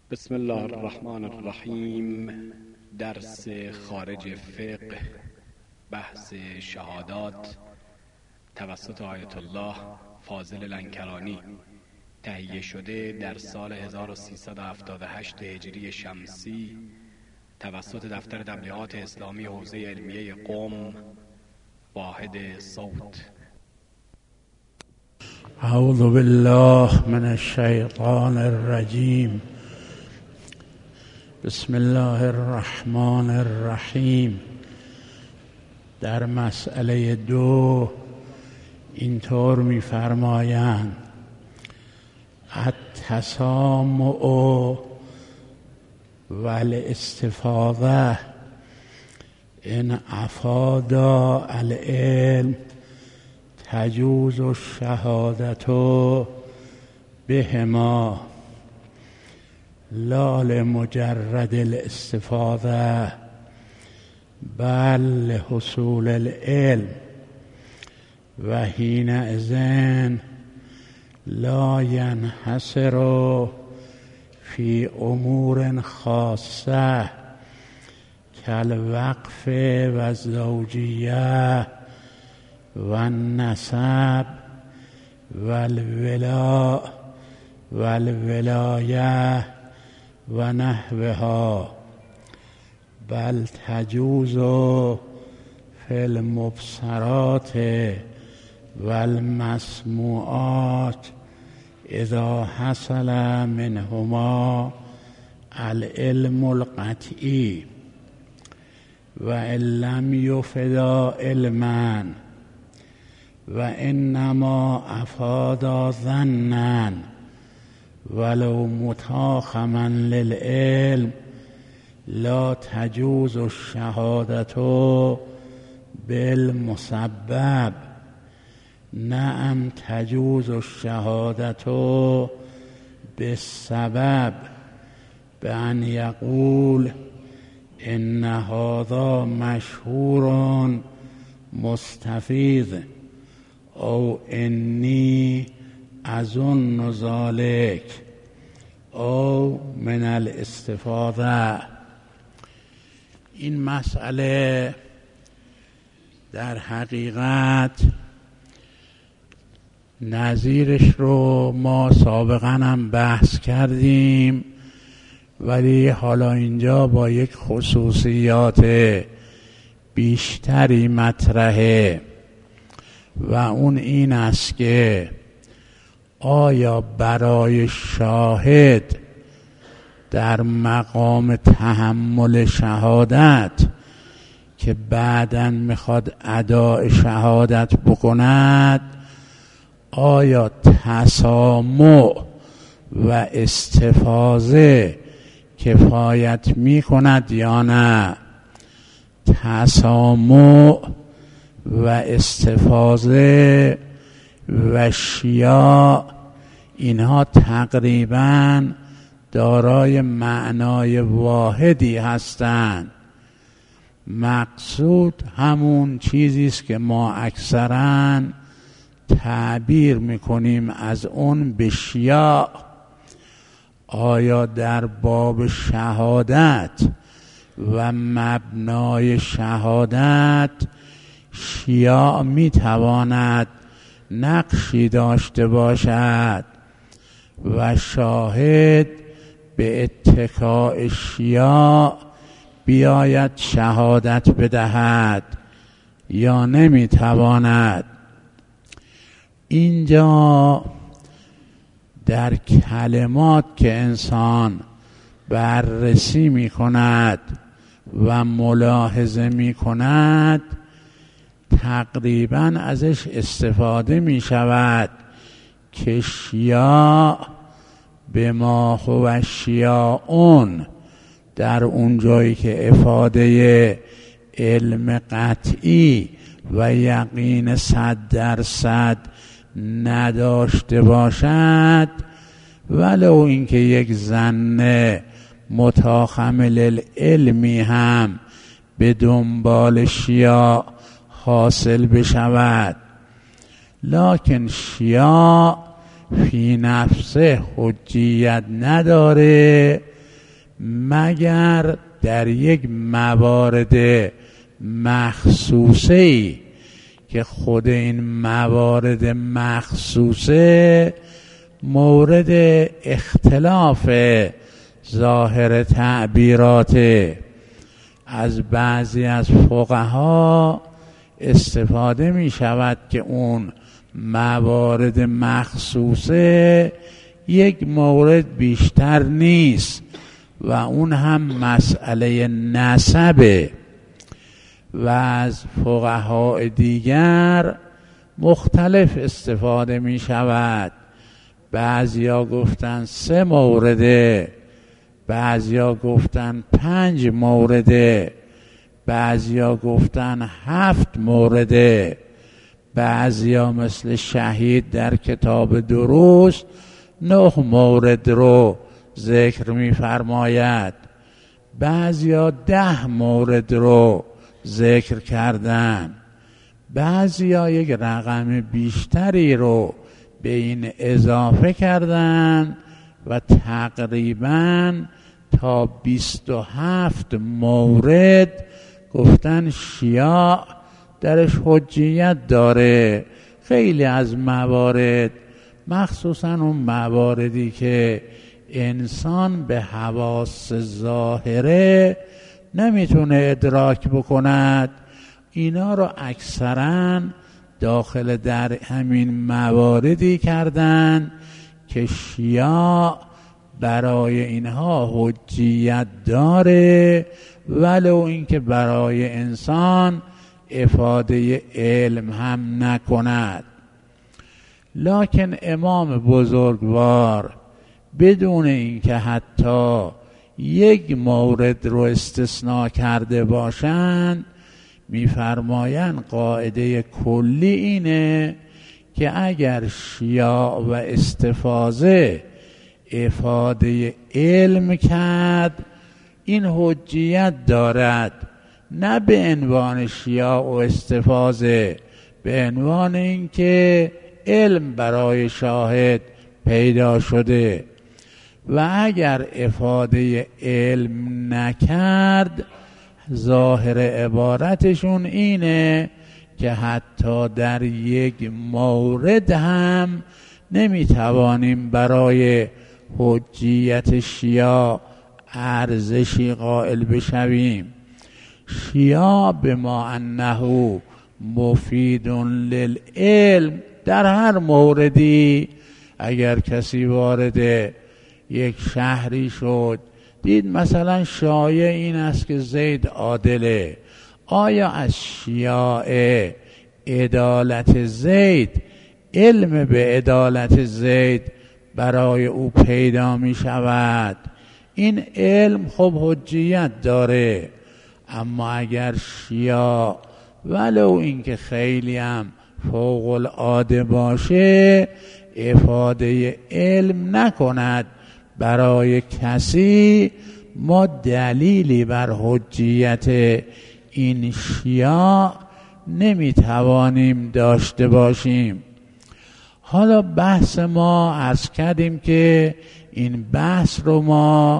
بسم الله الرحمن الرحیم. درس خارج فقه، بحث شهادات توسط آیت الله فاضل لنکرانی، تهیه شده در سال 1378 هجری شمسی توسط دفتر تبلیغات اسلامی حوزه علمیه قم، واحد صوت. اعوذ بالله من الشیطان الرجیم. بسم الله الرحمن الرحیم. در مسئله 2 اینطور می‌فرمایند: التسامع والاستفاضه ان افاد العلم تجوز الشهادة بهما لا لمجرد الاستفاضة بل لحصول العلم و حینئذ لا ينحصر في امور خاصة كالوقف والزوجية والنسب والولاء والولاية ونحوها، بل تجوز في المبصرات والمسموعات اذا حصل منهما العلم القطعي وان لم يفدا علما وانما افاد ظنا ولو متاخما للعلم لا تجوز الشهادة بالمسبب. نعم تجوز الشهادة بالسبب، بأن يقول إن هذا مشهور مستفيض او إني أظن ذلك او من الاستفاضه. این مسئله در حقیقت نظیرش رو ما سابقا هم بحث کردیم، ولی حالا اینجا با یک خصوصیات بیشتری مطرحه و اون این است که آیا برای شاهد در مقام تحمل شهادت که بعداً میخواد اداء شهادت بکند، آیا تسامع و استفاضه کفایت میکند یا نه؟ تسامع و استفاضه و شیاع اینها تقریباً دارای معنای واحدی هستند. مقصود همون چیزی است که ما اکثراً تعبیر میکنیم از اون به شیاع. آیا در باب شهادت و مبنای شهادت شیاع میتواند نقشی داشته باشد و شاهد به اتکاء شیاع بیاید شهادت بدهد یا نمیتواند؟ اینجا در کلمات که انسان بررسی میکند و ملاحظه میکند تقریبا ازش استفاده میشود که شیاع به ما هو شیاعون، در اون جایی که افاده علم قطعی و یقین 100% نداشته باشد، ولو اینکه یک ظن متاخم العلمی هم به دنبال شیاع حاصل بشود، لکن شیاع فی نفسه حجیت نداره مگر در یک موارد مخصوصی که خود این موارد مخصوصه مورد اختلاف ظاهر تعبیرات. از بعضی از فقها استفاده می شود که اون موارد مخصوصه یک مورد بیشتر نیست و اون هم مسئله نسبه. و از فقهای دیگر مختلف استفاده می شود. بعضیا گفتن 3 مورده، بعضیا گفتن 5 مورده، بعضیا گفتن 7 مورده، بعضیا مثل شهید در کتاب دروس 9 مورد رو ذکر می فرماید، بعضیا 10 مورد رو ذکر کردن، بعضیا یک رقم بیشتری رو به این اضافه کردن و تقریباً تا 27 مورد گفتن شیعه درش حجیت داره. خیلی از موارد، مخصوصاً اون مواردی که انسان به حواس ظاهره نمیتونه ادراک بکند، اینا رو اکثراً داخل در همین مواردی کردن که شیعه برای اینها حجیت داره، ولو اینکه برای انسان افاده علم هم نکند. لکن امام بزرگوار بدون اینکه حتی یک مورد رو استثناء کرده باشند میفرمایند قاعده کلی اینه که اگر شیاع و استفاضه افاده علم کرد این حجیت دارد، نه به عنوان شیاع و استفاضه، به عنوان اینکه علم برای شاهد پیدا شده. و اگر افاده علم نکرد ظاهر عبارتشون اینه که حتی در یک مورد هم نمیتوانیم برای حجیت شیعه ارزشی قائل بشویم. شیعه بما انه مفید للعلم، در هر موردی اگر کسی وارد یک شهری شد دید مثلا شایع این است که زید عادله، آیا از شیعه عدالت زید، علم به عدالت زید برای او پیدا می شود؟ این علم خب حجیت داره. اما اگر شیعه ولو اینکه خیلی هم فوق العاده باشه افاده علم نکند برای کسی، ما دلیلی بر حجیت این شیعه نمیتوانیم داشته باشیم. حالا بحث ما عرض کردیم که این بحث رو ما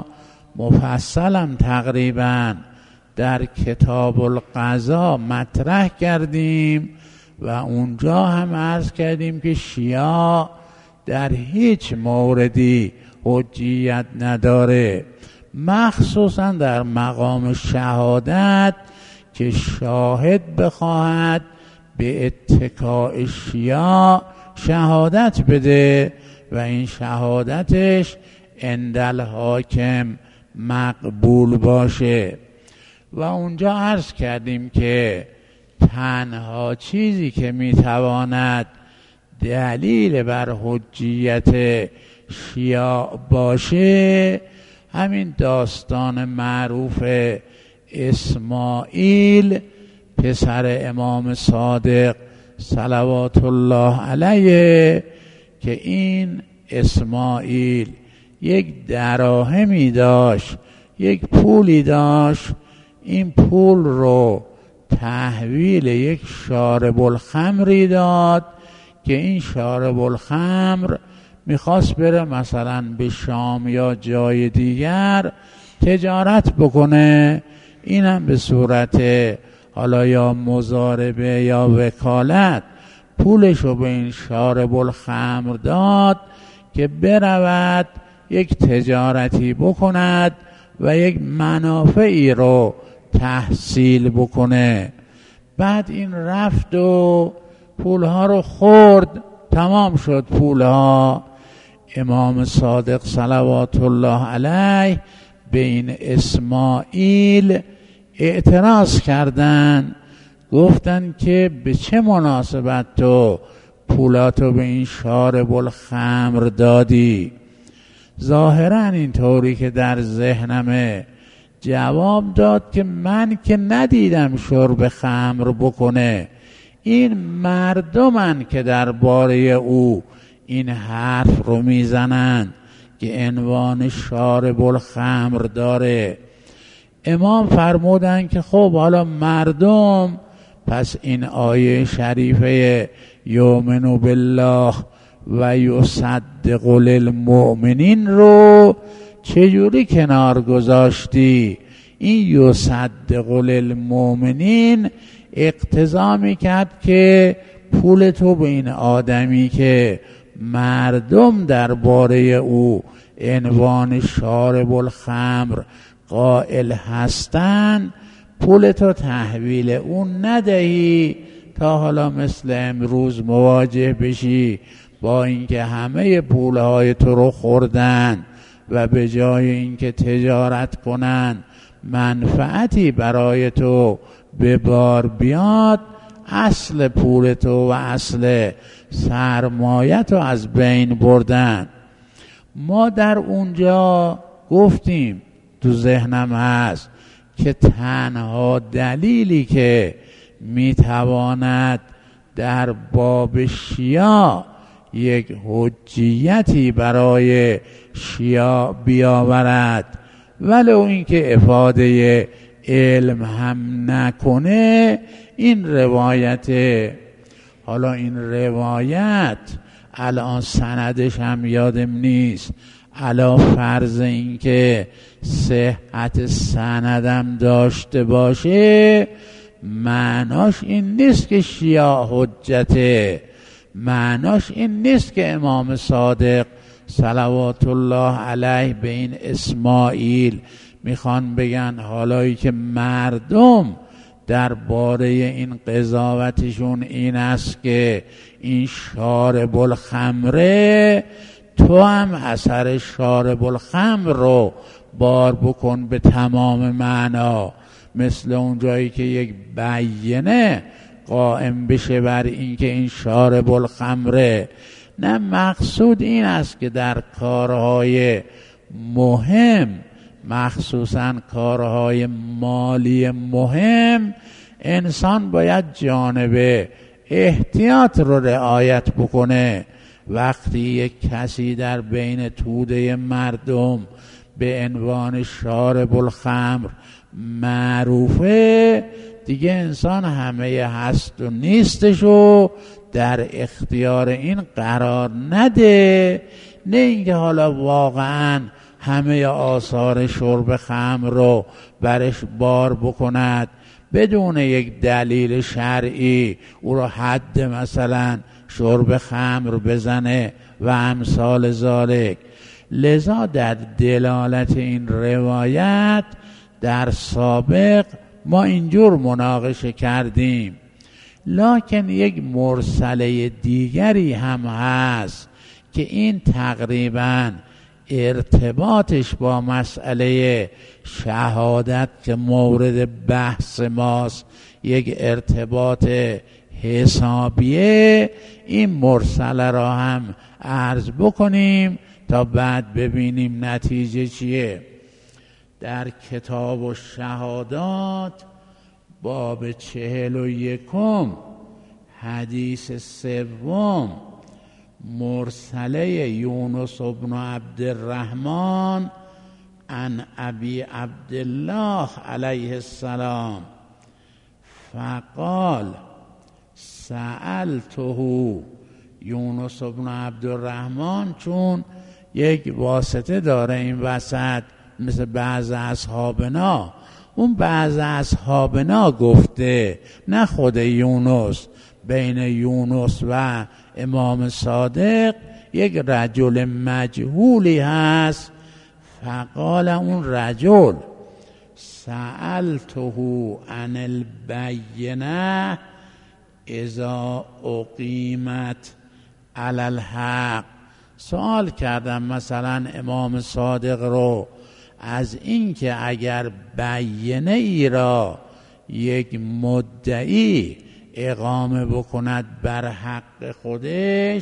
مفصلا تقریبا در کتاب القضا مطرح کردیم و اونجا هم عرض کردیم که شیعه در هیچ موردی حجیت نداره، مخصوصا در مقام شهادت که شاهد بخواهد به اتکاء شیعه شهادت بده و این شهادتش عند الحاکم مقبول باشه. و اونجا عرض کردیم که تنها چیزی که میتواند دلیل بر حجیت شیعه باشه همین داستان معروف اسماعیل پسر امام صادق صلوات الله علیه که این اسماعیل یک دراهمی داشت، یک پولی داشت، این پول رو تحویل یک شارب الخمری داد که این شارب الخمر میخواست بره مثلا به شام یا جای دیگر تجارت بکنه، اینم به صورت حالا یا مضاربه یا وکالت پولشو به این شارب الخمر داد که برود یک تجارتی بکند و یک منافعی رو تحصیل بکنه. بعد این رفت و پولها رو خورد، تمام شد پولها. امام صادق صلوات الله علیه به این اسماعیل اعتراض کردن، گفتن که به چه مناسبت تو پولاتو به این شارب الخمر دادی؟ ظاهرا اینطوری که در ذهنمه جواب داد که من که ندیدم شرب خمر بکنه، این مردمن که درباره او این حرف رو میزنن که عنوان شارب الخمر داره. امام فرمودن که خب حالا مردم، پس این آیه شریفه یؤمن بالله و یصدق للمؤمنین رو چجوری کنار گذاشتی؟ این یصدق للمؤمنین اقتضا میکرد که پول تو به این آدمی که مردم درباره او عنوان شارب الخمر قائل هستن، پول تو تحویل اون ندهی تا حالا مثل امروز مواجه بشی با اینکه همه پولهای تو رو خوردن و به جای اینکه تجارت کنن منفعتی برای تو به بار بیاد، اصل پول تو و اصل سرمایت رو از بین بردن. ما در اونجا گفتیم، تو ذهنم هست که تنها دلیلی که میتواند در باب شیعه یک حجیتی برای شیعه بیاورد ولو اینکه افاده علم هم نکنه، این روایته. حالا این روایت الان سندش هم یادم نیست، علا فرض این که صحت سندم داشته باشه، معناش این نیست که شیعه حجته، معناش این نیست که امام صادق صلوات الله علیه به این اسماعیل میخوان بگن حالایی که مردم درباره این قضاوتشون این است که این شارب الخمره، تو هم اثر شارب الخمر رو بار بکن به تمام معنا، مثل اون جایی که یک بیینه قائم بشه بر این که این شارب الخمره. نه، مقصود این است که در کارهای مهم، مخصوصا کارهای مالی مهم، انسان باید جانب احتیاط رو رعایت بکنه. وقتی یک کسی در بین توده مردم به عنوان شارب الخمر معروفه، دیگه انسان همه هست و نیستشو در اختیار این قرار نده. نه اینکه حالا واقعا همه آثار شرب خمر رو برش بار بکند بدون یک دلیل شرعی، او را حد مثلا شرب خمر بزنه و امثال ذالک. لذا در دلالت این روایت در سابق ما اینجور مناقشه کردیم، لکن یک مرسله دیگری هم هست که این تقریباً ارتباطش با مسئله شهادت که مورد بحث ماست یک ارتباط حسابیه. این مرسله را هم عرض بکنیم تا بعد ببینیم نتیجه چیه. در کتاب الشهادات باب 41 حدیث 3 مرسله یونس بن عبدالرحمن عن ابی عبدالله علیه السلام فقال سألته. یونس بن عبدالرحمن چون یک واسطه داره این وسط، مثل بعض اصحابنا. اون بعض اصحابنا گفته، نه خود یونس. بین یونس و امام صادق یک رجل مجهولی هست. فقال اون رجل سألته عن البینه اذا اقیمت علی الحق. سوال کردم مثلا امام صادق رو از این که اگر بینه ای را یک مدعی اقامه بکند بر حق خودش،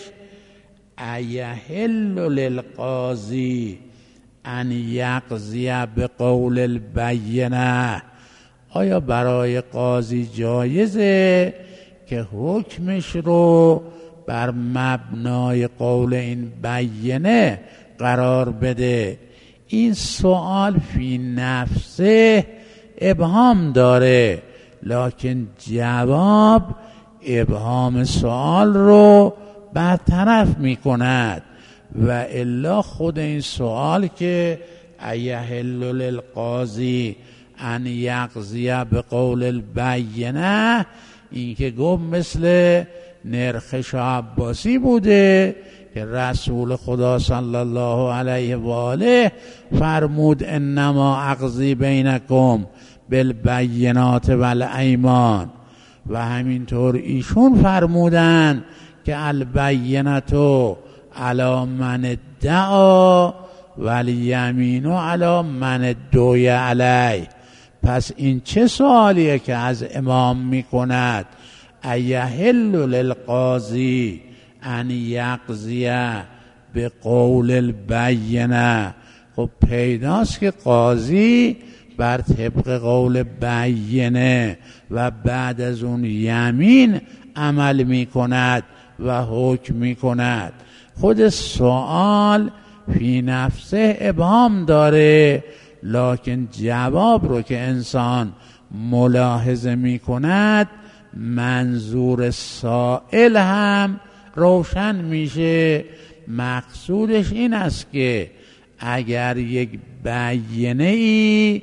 ایحل للقاضی ان یقضی بقول البینه، آیا برای قاضی جایزه که حکمش رو بر مبنای قول این بینه قرار بده؟ این سوال فی نفسه ابهام داره، لکن جواب ابهام سوال رو برطرف می کند. و الا خود این سوال که ایحل للقاضی ان یقضی بقول البینه، این که گفت مثل نرخ شاه عباسی بوده که رسول خدا صلی الله علیه و آله فرمود انما اقضی بینکم بالبینات والایمان، و همینطور ایشون فرمودن که البینتو علی من ادعا والیمین علی من ادعی علی. پس این چه سوالیه که از امام می کند؟ ایحل للقاضی ان یقضی به قول البینه. خب پیداست که قاضی بر طبق قول بینه و بعد از اون یمین عمل می کند و حکم می کند. خود سوال فی نفسه ابهام داره، لکن جواب رو که انسان ملاحظه می کند منظور سائل هم روشن میشه. مقصودش این است که اگر یک بینه ای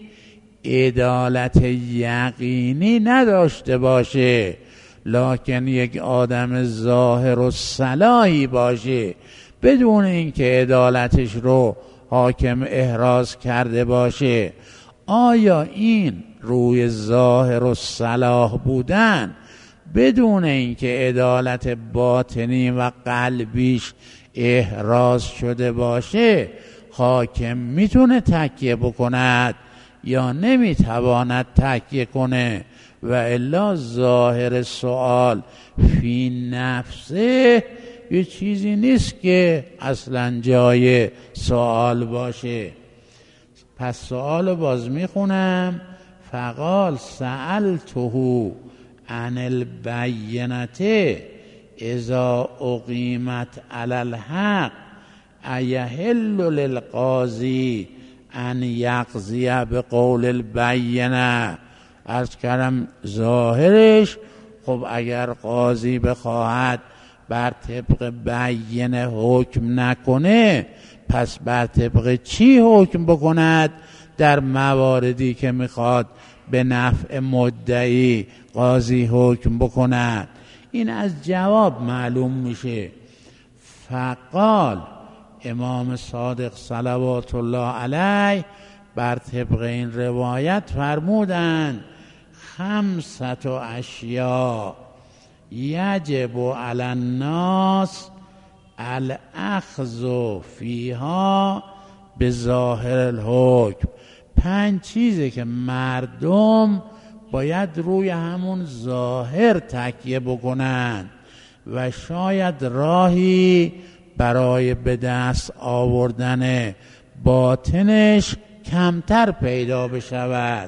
عدالت یقینی نداشته باشه، لکن یک آدم ظاهر و صلاحی باشه بدون اینکه عدالتش رو حاکم احراز کرده باشه، آیا این روی ظاهر و صلاح بودن بدون اینکه عدالت باطنی و قلبیش احراز شده باشه حاکم میتونه تکیه بکند یا نمیتواند تکیه کنه؟ و الا ظاهر سوال فی نفسه یه چیزی نیست که اصلا جای سوال باشه. پس سوال باز میخونم. فقال سألته عن البینه اذا اقیمت علی الحق ایحل للقاضی ان یقضی بقول البینه. عرض کردم ظاهرش خب اگر قاضی بخواهد بر طبق بینه حکم نکنه، پس بر طبق چی حکم بکند در مواردی که میخواد به نفع مدعی قاضی حکم بکند؟ این از جواب معلوم میشه. فقال امام صادق صلوات الله علیه بر طبق این روایت فرمودند 5 اشیاء یجب علی الناس الاخذ فیها به ظاهر الحکم. 5 چیزه که مردم باید روی همون ظاهر تکیه بکنن و شاید راهی برای به دست آوردن باطنش کمتر پیدا بشود.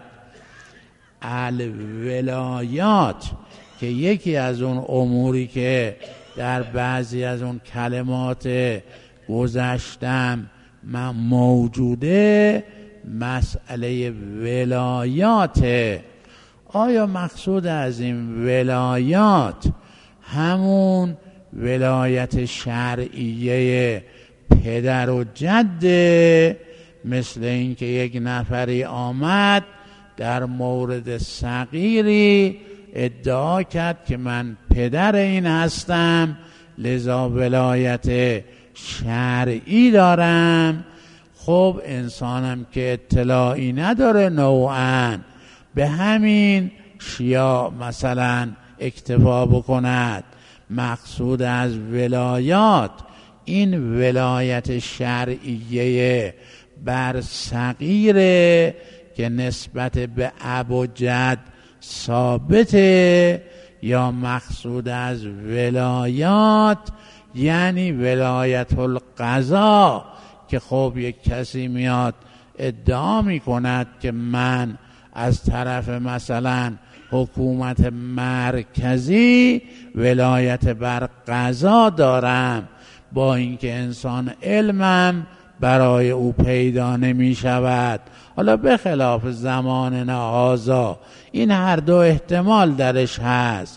الولایات که یکی از اون اموری که در بعضی از اون کلمات گذشتم موجوده، مسئله ولایات. آیا مقصود از این ولایات همون ولایت شرعیه پدر و جده؟ مثل اینکه یک نفری آمد در مورد صغیری ادعا کرد که من پدر این هستم، لذا ولایت شرعی دارم. خب انسانم که اطلاعی نداره نوعاً به همین شیاع مثلا اکتفا بکند. مقصود از ولایات این ولایت شرعیه بر صغیره که نسبت به اب و جد ثابته، یا مقصود از ولایات یعنی ولایت القضا که خب یک کسی میاد ادعا میکند که من از طرف مثلا حکومت مرکزی ولایت بر قضا دارم، با اینکه انسان علمم برای او پیدا نمی شود. حالا به خلاف زمان هذا این هر دو احتمال درش هست.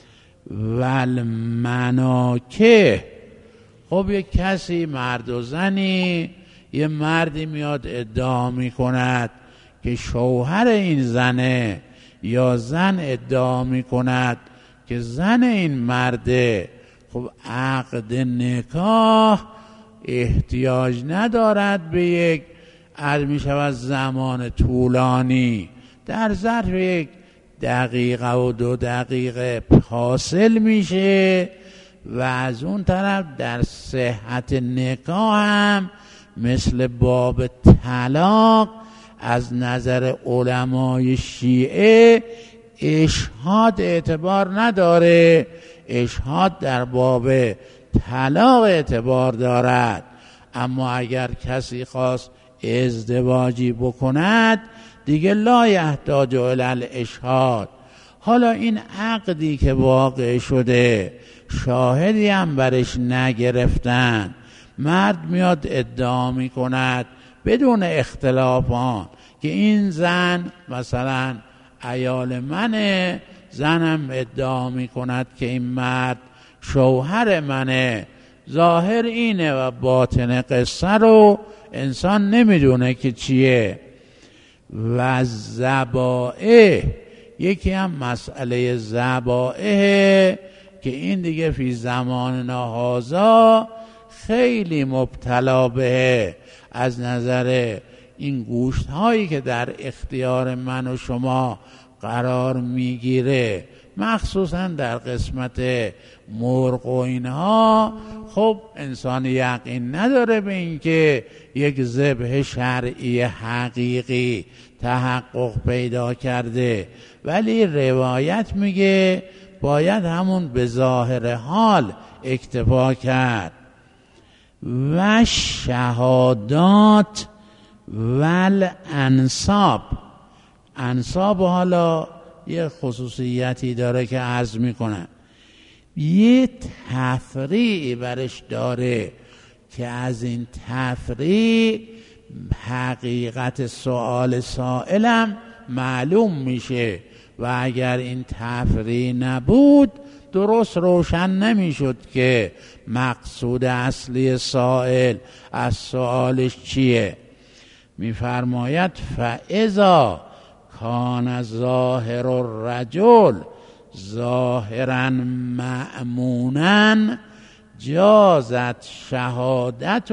والمناکه، خب یک کسی مرد و زنی، یه مردی میاد ادعا می کند که شوهر این زنه، یا زن ادعا می کند که زن این مرده. خب عقد نکاح احتیاج ندارد به یک عرض می شود زمان طولانی، در ظرف 1 دقیقه و 2 دقیقه حاصل میشه. و از اون طرف در صحت نکاح هم مثل باب طلاق از نظر علمای شیعه اشهاد اعتبار نداره، اشهاد در باب طلاق اعتبار دارد. اما اگر کسی خواست ازدواجی بکند دیگه لا یحتاج الی الاشهاد. حالا این عقدی که واقع شده شاهدی هم برش نگرفتن، مرد میاد ادعا می کند بدون اختلافان که این زن مثلا عیال منه، زنم ادعا می کند که این مرد شوهر منه. ظاهر اینه و باطن قصه رو انسان نمیدونه که چیه. و ذبائح، یکی هم مسئله ذبائح که این دیگه فی زماننا هذا خیلی مبتلا به، از نظر این گوشت هایی که در اختیار من و شما قرار میگیره، مخصوصا در قسمت مرغ و اینها. خب انسان یقین نداره به اینکه یک ذبح شرعی حقیقی تحقق پیدا کرده، ولی روایت میگه باید همون به ظاهر حال اکتفا کرد. و شهادات و الانصاب، انصاب حالا یه خصوصیتی داره که عرض میکنم، یه تفریعی برش داره که از این تفریع حقیقت سؤال سائلم معلوم میشه و اگر این تفریع نبود درست روشن نمیشد که مقصود اصلی سائل از سؤالش چیه. میفرماید فاذا کان ظاهر الرجل ظاهرا مأمونا جازت شهادته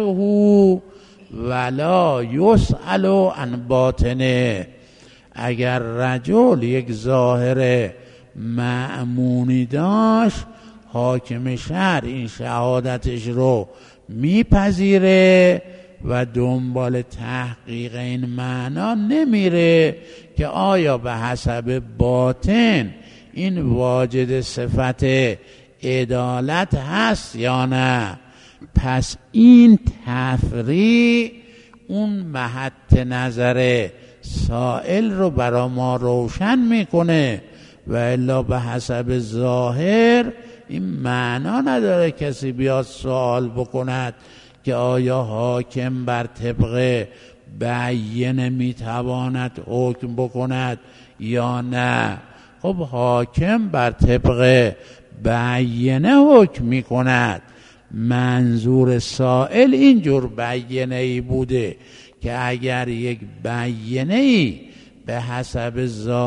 ولا یسأل عن باطنه. اگر رجل یک ظاهر مأمونی داشت، حاکم شهر این شهادتش رو میپذیره و دنبال تحقیق این معنا نمیره که آیا به حسب باطن این واجد صفت عدالت هست یا نه. پس این تفریع اون محط نظر سائل رو برای ما روشن میکنه و الا به حسب ظاهر این معنا نداره کسی بیاد سوال بکند که آیا حاکم بر طبق بیینه میتواند حکم بکند یا نه. خب حاکم بر طبق بیینه حکم میکند. منظور سائل اینجور بیینه ای بوده که اگر یک بیانه‌ای به حسب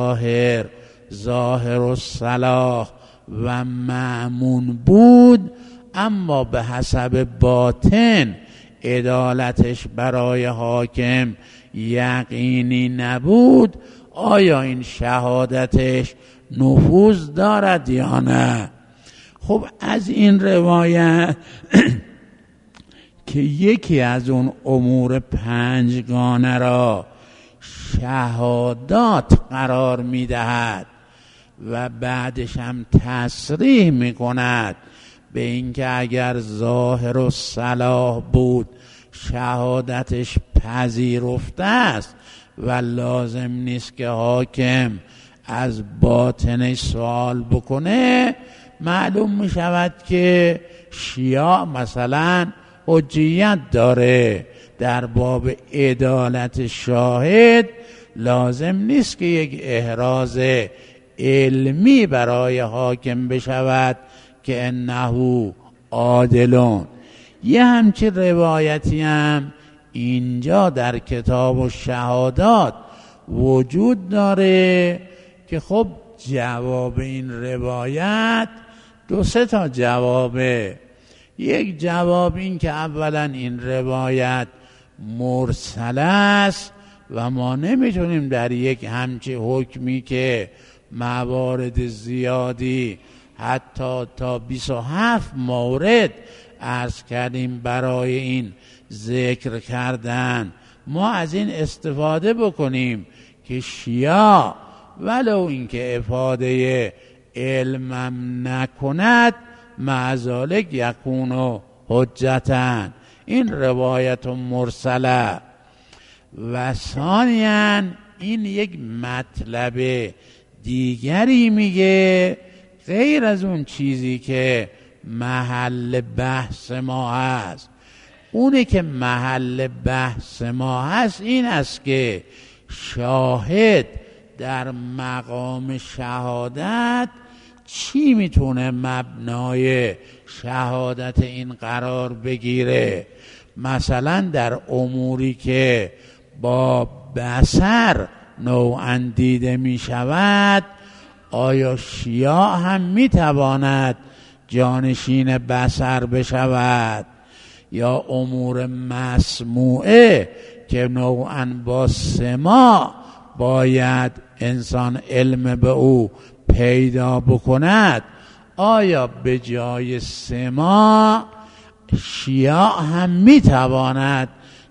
ظاهر و صلاح و مأمون بود، اما به حسب باطن عدالتش برای حاکم یقینی نبود، آیا این شهادتش نفوذ دارد یا نه؟ خب از این روایت که یکی از اون امور پنجگانه را شهادات قرار میدهد و بعدش هم تصریح میکند به اینکه اگر ظاهر و صلاح بود شهادتش پذیرفته است و لازم نیست که حاکم از باطنش سوال بکنه، معلوم می شود که شیعه مثلا حجیت داره در باب عدالت شاهد. لازم نیست که یک احراز علمی برای حاکم بشود که انه عادلون. یه همچین روایتی هم اینجا در کتاب الشهادات وجود داره که خب جواب این روایت 2-3 جوابه. یک جواب این که اولا این روایت مرسل است و ما نمیتونیم در یک همچین حکمی که موارد زیادی حتی تا 27 مورد عرض کردیم برای این ذکر کردن، ما از این استفاده بکنیم که شیعه ولو اینکه افاده علمم نکند معذالک یکونو حجتن. این روایت مرسله. و ثانیاً این یک مطلب دیگری میگه غیر از اون چیزی که محل بحث ما هست. اونه که محل بحث ما هست این است که شاهد در مقام شهادت چی میتونه مبنای شهادت این قرار بگیره. مثلا در اموری که با بصر نوعاً دیده می شود، آیا شیعه هم می تواند جانشین بصر بشود؟ یا امور مسموعه که نوعاً با سماع باید انسان علم به او پیدا بکند، آیا به جای سماع شیعه هم می تواند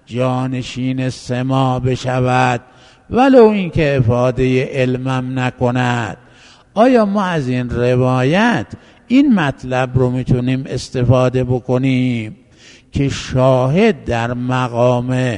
جانشین سماع بشود ولو اینکه افاده علمم نکند؟ آیا ما از این روایت این مطلب رو میتونیم استفاده بکنیم که شاهد در مقام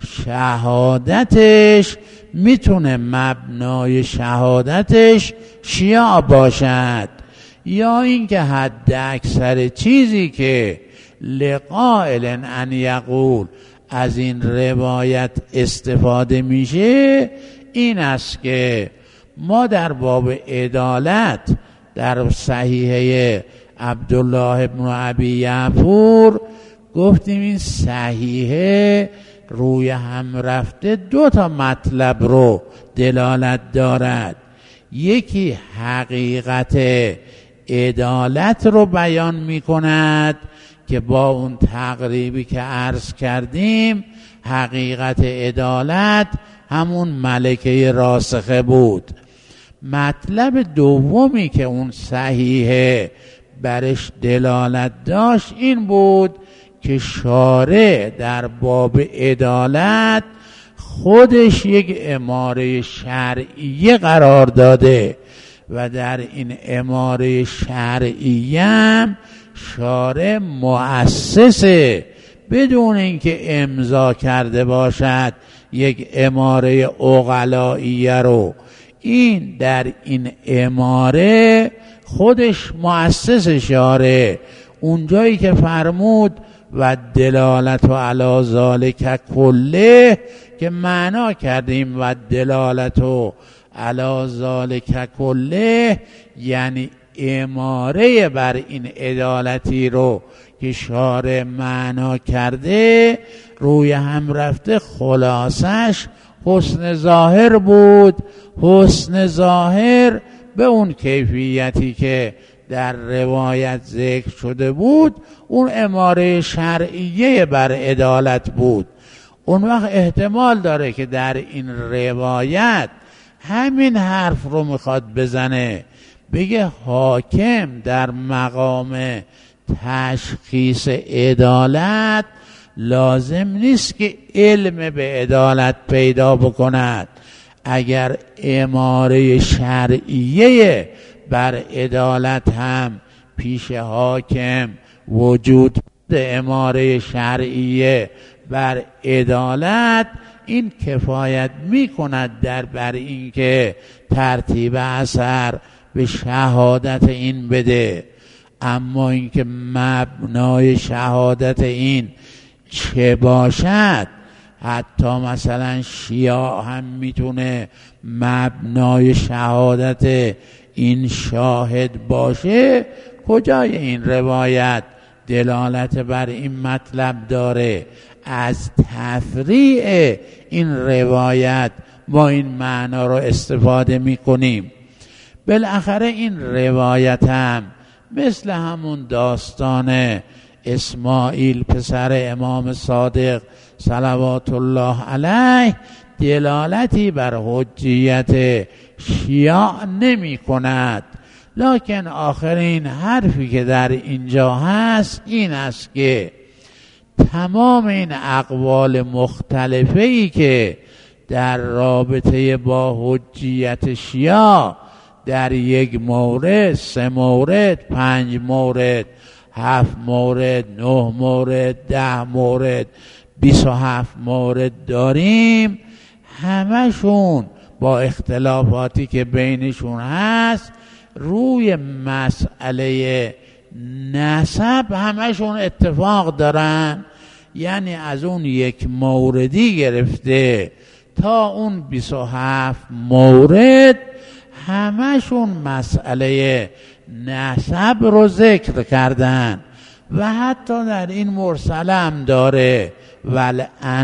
شهادتش میتونه مبنای شهادتش شیعه باشد، یا اینکه حد اکثر چیزی که لقائل ان یقول از این روایت استفاده میشه این است که ما در باب عدالت در صحیحه عبدالله ابن ابی یعفور گفتیم این صحیحه روی هم رفته 2 مطلب رو دلالت دارد. یکی حقیقت عدالت رو بیان می کند که با اون تقریبی که عرض کردیم حقیقت عدالت همون ملکه راسخه بود. مطلب دومی که اون صحیحه برش دلالت داشت این بود که شارع در باب عدالت خودش یک اماره شرعیه قرار داده و در این اماره شرعیه هم شارع مؤسسه بدون اینکه امضا کرده باشد یک اماره عقلائیه رو. این در این اماره خودش مؤسس شارع، اونجایی که فرمود و دلالت و علی ذالک کله که معنا کردیم و دلالت و علی ذالک کله یعنی اماره بر این عدالتی رو که شارع معنا کرده روی هم رفته، خلاصش حسن ظاهر بود. حسن ظاهر به اون کیفیتی که در روایت ذکر شده بود، اون اماره شرعیه بر عدالت بود. اون وقت احتمال داره که در این روایت همین حرف رو میخواد بزنه، بگه حاکم در مقام تشخیص عدالت لازم نیست که علم به عدالت پیدا بکند. اگر اماره شرعیه بر عدالت هم پیش حاکم وجود اماره شرعیه بر عدالت، این کفایت می کند بر این که ترتیب اثر به شهادت این بده. اما اینکه مبنای شهادت این چه باشد، حتی مثلا شیعه هم میتونه مبنای شهادت این شاهد باشه، کجای این روایت دلالت بر این مطلب داره؟ از تفریع این روایت ما این معنا رو استفاده میکنیم. بالاخره این روایت هم مثل همون داستان اسماعیل پسر امام صادق صلوات الله علیه دلالتی بر حجیت شیعه نمی کند. لکن آخرین حرفی که در اینجا هست این است که تمام این اقوال مختلفه‌ای که در رابطه با حجیت شیعه در یک مورد، 3 مورد، 5 مورد، 7 مورد، 9 مورد، 10 مورد، 27 مورد داریم، همشون با اختلافاتی که بینشون هست روی مسئله نسب همشون اتفاق دارن. یعنی از اون 1 موردی گرفته تا اون 27 مورد همشون مسئله نسب رو ذکر کردن و حتی در این مرسله هم داره ول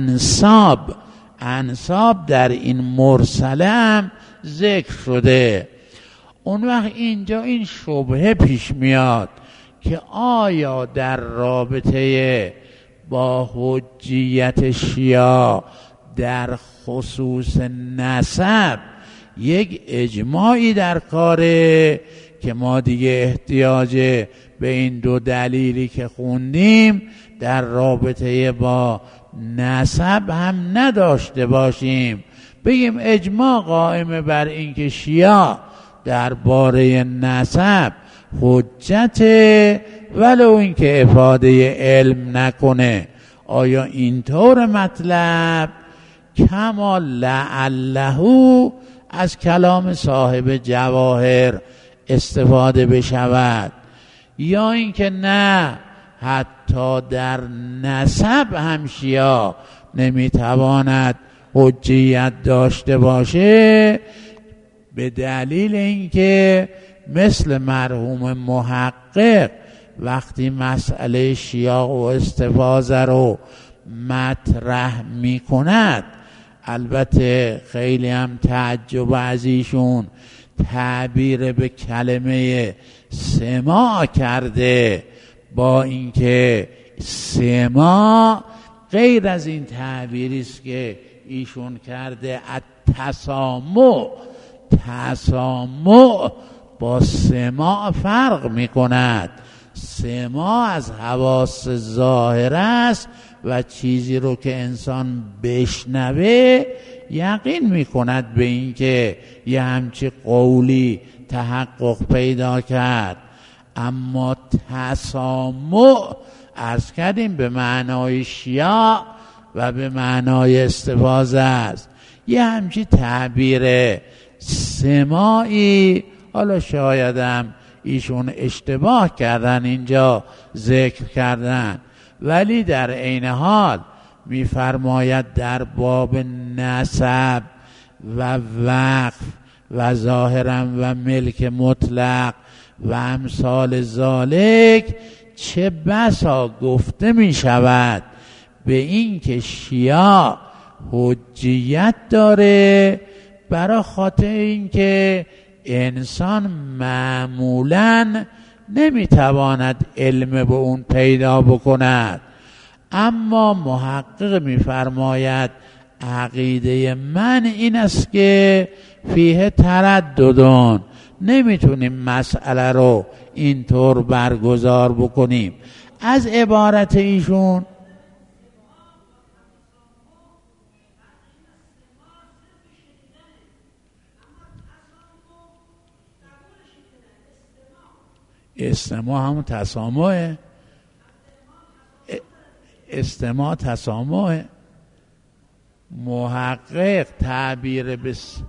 انساب در این مرسله هم ذکر شده. اون وقت اینجا این شبهه پیش میاد که آیا در رابطه با حجیت شیعه در خصوص نسب یک اجماعی در کاره که ما دیگه احتیاج به این 2 دلیلی که خوندیم در رابطه با نسب هم نداشته باشیم، بگیم اجماع قائم بر این که شیعه درباره نسب حجت ولو این که افاده علم نکنه. آیا اینطور مطلب؟ کما لعله از کلام صاحب جواهر استفاده بشود، یا اینکه نه حتی در نسب هم شیعه نمیتواند حجیت داشته باشه، به دلیل اینکه مثل مرحوم محقق وقتی مسئله شیعه و استفاضه رو مطرح می کند، البته خیلی هم تعجب از ایشون تعبیر به کلمه سماع کرده، با اینکه سماع غیر از این تعبیری است که ایشون کرده التسامع. تسامع با سماع فرق می کند. سماع از حواس ظاهر است و چیزی رو که انسان بشنوه یقین می کند به این که یه همچی قولی تحقق پیدا کرد. اما تسامع عرض کردیم به معنای شیعه و به معنای استفاضه است. یه همچی تعبیر سماعی، حالا شایدم ایشون اشتباه کردن اینجا ذکر کردن، ولی در عین حال می‌فرماید در باب نسب و وقف و ظاهرا و ملک مطلق و امثال ذالک چه بسا گفته می شود به این که شیعه حجیت داره برای خاطر این که انسان معمولاً نمیتواند علم به اون پیدا بکند. اما محقق میفرماید عقیده من این است که فیه ترددون، نمیتونیم مسئله رو اینطور برگزار بکنیم. از عبارت ایشون استماع همون تسامعه، استماع تسامعه. محقق تعبیر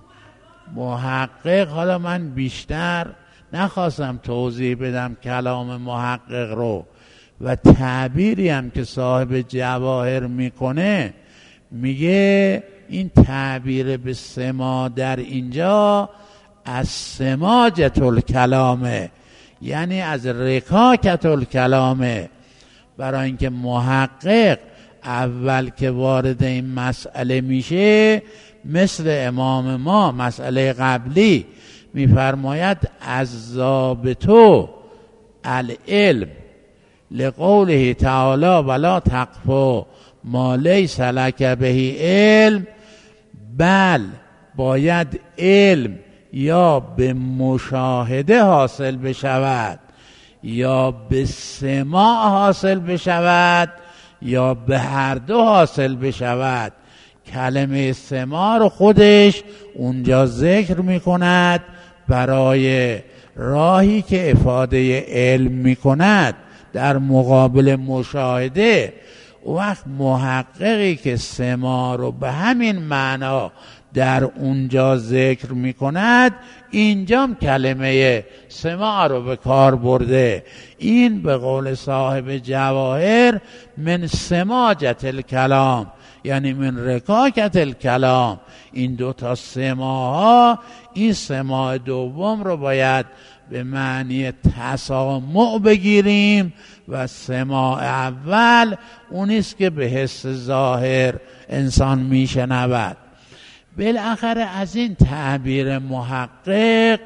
محقق، حالا من بیشتر نخواستم توضیح بدم کلام محقق رو و تعبیری هم که صاحب جواهر میکنه، میگه این تعبیر به سما در اینجا از سماجت الکلامه، یعنی از رکاکت الکلامه. برای اینکه محقق اول که وارد این مسئله میشه، مثل امام ما مسئله قبلی میفرماید از ضابطو العلم لقوله تعالی ولا تقف ما لیس لک به علم، بل باید علم یا به مشاهده حاصل بشود یا به سماع حاصل بشود یا به هر دو حاصل بشود. کلمه سماع رو خودش اونجا ذکر می کند برای راهی که افاده علم می کند در مقابل مشاهده. وقت محققی که سماع رو به همین معنا در اونجا ذکر می کند، اینجام کلمه سماع رو به کار برده. این به قول صاحب جواهر من سماجت الکلام، یعنی من رکاکت الکلام. این دوتا سماع ها، این سماع دوم رو باید به معنی تسامع بگیریم و سماع اول اونیست که به حس ظاهر انسان میشنود. بالاخره از این تعبیر محقق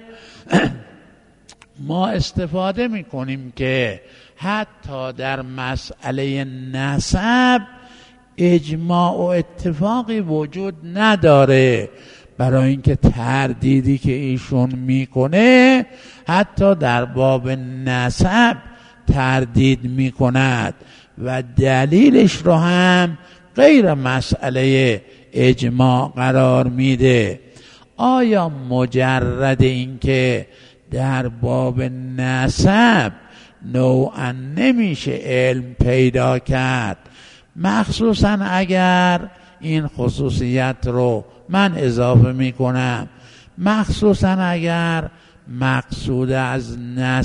ما استفاده میکنیم که حتی در مسئله نسب اجماع و اتفاقی وجود نداره، برای اینکه تردیدی که ایشون میکنه حتی در باب نسب تردید میکند و دلیلش رو هم غیر مسئله اجماع قرار میده. آیا مجرد اینکه در باب نسب نوعا نمیشه علم پیدا کرد، مخصوصا اگر این خصوصیت رو من اضافه میکنم، مخصوصا اگر مقصود از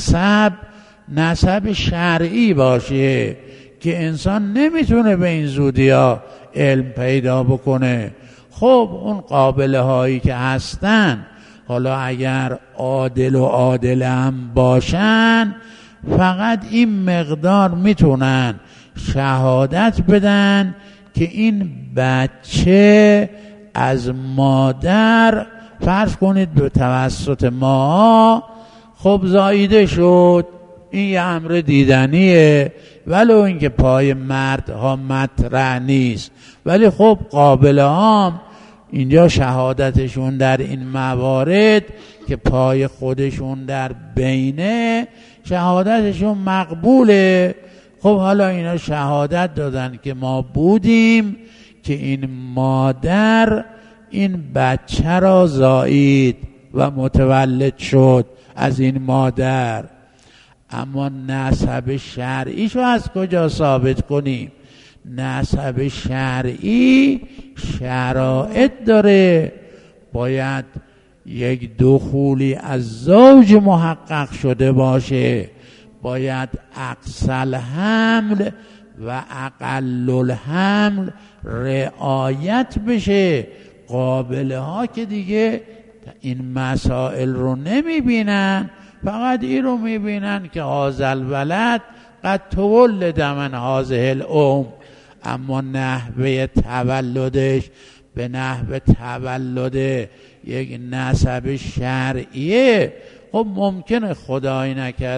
نسب شرعی باشه که انسان نمیتونه به این زودی ها علم پیدا بکنه. خب اون قابله هایی که هستن، حالا اگر عادل و عادل هم باشن، فقط این مقدار میتونن شهادت بدن که این بچه از مادر فرض کنید به توسط ما خب زاییده شد. این یه امر دیدنیه، ولو اینکه پای مردها مطرح نیست، ولی خب قابل هم اینجا شهادتشون در این موارد که پای خودشون در بینه، شهادتشون مقبوله. خب حالا اینا شهادت دادن که ما بودیم که این مادر این بچه را زایید و متولد شد از این مادر. اما نسب شرعیشو از کجا ثابت کنیم؟ نسب شرعی شرایط داره، باید یک دخولی از زوج محقق شده باشه، باید اقصل حمل و اقل الحمل رعایت بشه. قابله ها که دیگه این مسائل رو نمیبینن، فقط این رو میبینن که هذا الولد قد تولد من هذه الام، اما نحوه تولدش به نحوه تولد یک نسب شرعیه. خب ممکنه خدای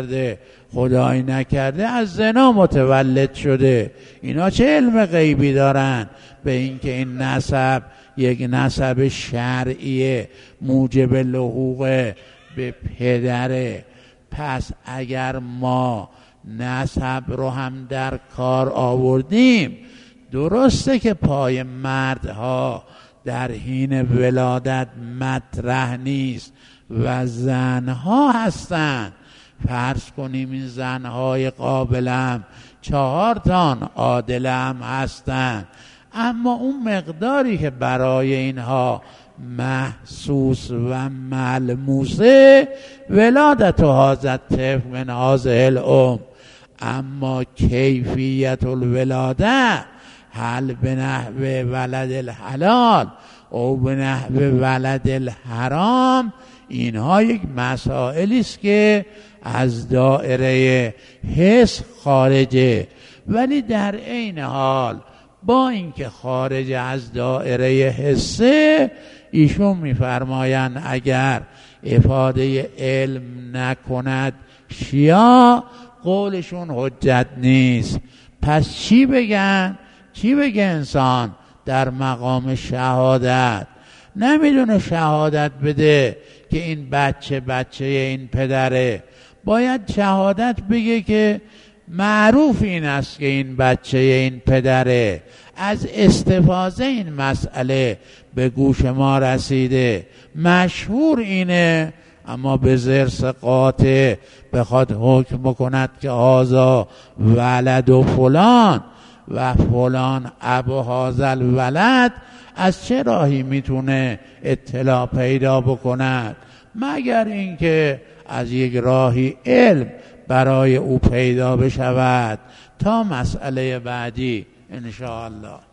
نکرده از زنا متولد شده. اینا چه علم غیبی دارن به اینکه این نسب یک نسب شرعیه موجب لحوق به پدره؟ پس اگر ما نسب رو هم در کار آوردیم، درسته که پای مردها در حین ولادت مطرح نیست و زنها هستند. فرض کنیم این زنهای قابلم 4 تان عادلم هستند، اما اون مقداری که برای اینها محسوس و ملموسه ولادت هذا الطفل من هذه الام، اما کیفیت الولاده هل به نحو ولد الحلال او به نحو ولد الحرام، اینها یک مسائلی است که از دایره حس خارجه. ولی در عین حال با اینکه خارج از دایره حسه، ایشون میفرمایند اگر افاده علم نکند شیعه، قولشون حجت نیست. پس چی بگه انسان در مقام شهادت؟ نمیدونه شهادت بده که این بچه این پدره، باید شهادت بگه که معروف این است که این بچه این پدره، از استفاده این مسئله به گوش ما رسیده، مشهور اینه، اما به زرس قاطع بخواد حکم بکند که هذا ولد و فلان و فلان ابو هذا الولد، از چه راهی میتونه اطلاع پیدا بکند؟ مگر اینکه از یک راهی علم برای او پیدا بشود. تا مسئله بعدی ان شاء الله.